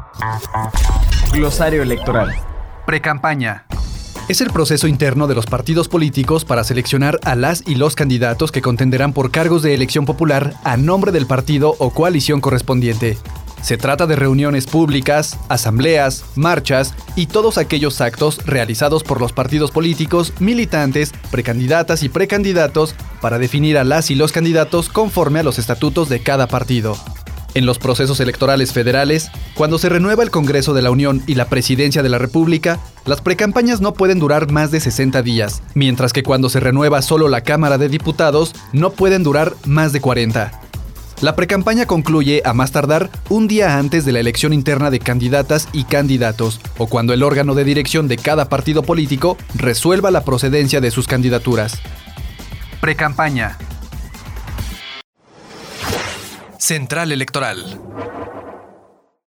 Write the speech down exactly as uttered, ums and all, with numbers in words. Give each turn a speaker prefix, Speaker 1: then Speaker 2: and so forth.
Speaker 1: Glosario electoral.
Speaker 2: Precampaña.
Speaker 3: Es el proceso interno de los partidos políticos para seleccionar a las y los candidatos que contenderán por cargos de elección popular a nombre del partido o coalición correspondiente. Se trata de reuniones públicas, asambleas, marchas y todos aquellos actos realizados por los partidos políticos, militantes, precandidatas y precandidatos para definir a las y los candidatos conforme a los estatutos de cada partido. En los procesos electorales federales, cuando se renueva el Congreso de la Unión y la Presidencia de la República, las precampañas no pueden durar más de sesenta días, mientras que cuando se renueva solo la Cámara de Diputados, no pueden durar más de cuarenta. La precampaña concluye a más tardar un día antes de la elección interna de candidatas y candidatos, o cuando el órgano de dirección de cada partido político resuelva la procedencia de sus candidaturas.
Speaker 2: Precampaña.
Speaker 4: Central Electoral.